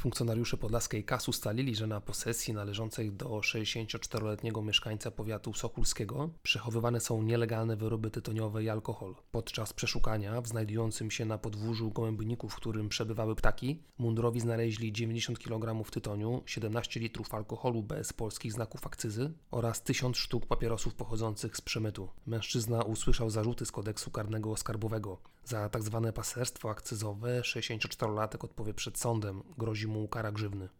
Funkcjonariusze podlaskiej KAS ustalili, że na posesji należącej do 64-letniego mieszkańca powiatu sokólskiego przechowywane są nielegalne wyroby tytoniowe i alkohol. Podczas przeszukania w znajdującym się na podwórzu gołębniku, w którym przebywały ptaki, mundurowi znaleźli 90 kg tytoniu, 17 litrów alkoholu bez polskich znaków akcyzy oraz 1000 sztuk papierosów pochodzących z przemytu. Mężczyzna usłyszał zarzuty z kodeksu karnego skarbowego. Za tzw. paserstwo akcyzowe 64-latek odpowie przed sądem. Grozi mu kara grzywny.